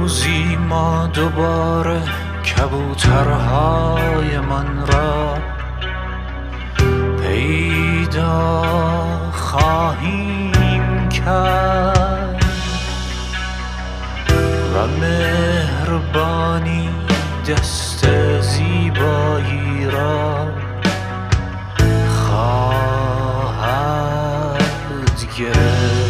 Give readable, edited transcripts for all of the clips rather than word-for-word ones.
روزی ما دوباره کبوترهای من را پیدا خواهیم کرد و مهربانی دست زیبایی را خواهد گرفت.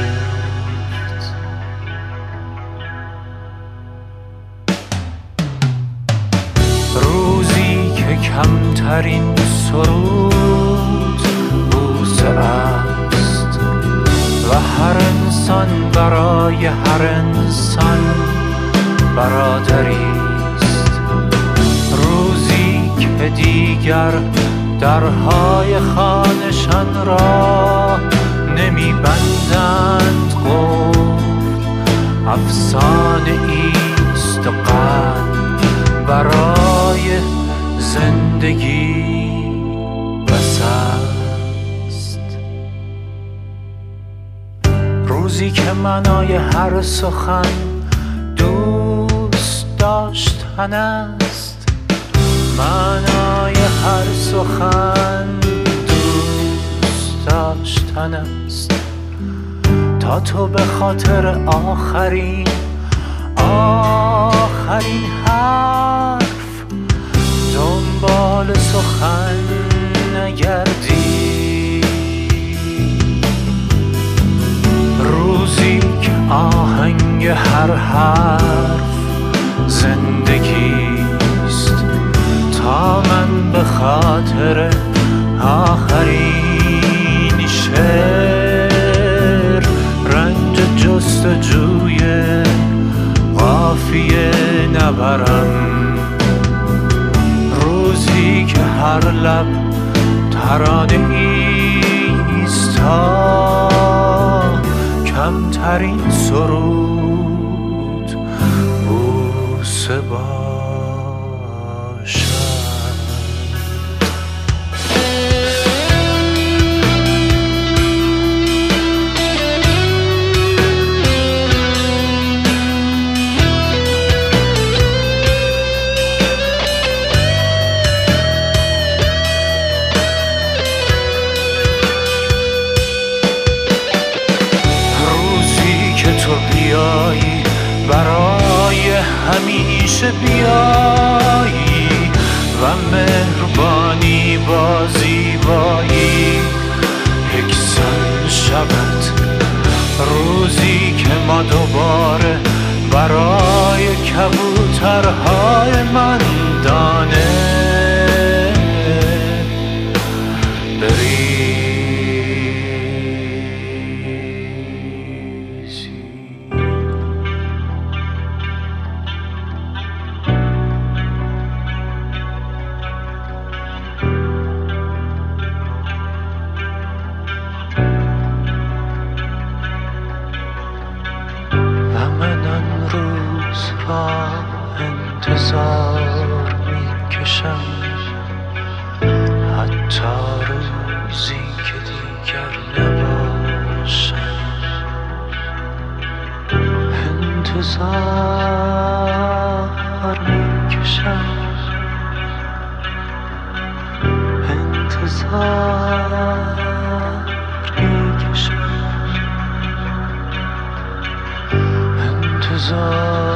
روزی که کمترین سرود بوسه است و هر انسان برای هر انسان برادری است. روزی که دیگر درهای خانه‌شان را نمی‌بندند، قفل افسانه ایست و قلب برای زندگی بس است. روزی که معنای هر سخن دوست داشتن است، معنای هر سخن دوست داشتن است، تا تو به خاطر آخرین حرف دنبال سخن نگردی. روزی که آهنگ هر حرف زندگیست، تا من به خاطر آخرین شعر رنج جستجوی قافیه نبرم. روزی که هر لب ترانه ایست، تا کمترین سرود بوسه باشد. تو بیایی، برای همیشه بیایی و مهربانی با زیبایی یکسان شود. روزی که ما دوباره برای کبوترهای من دانه انتظار میکشم، حتی روزی که دیگر نباشم. انتظار میکشم، انتظار میکشم، انتظار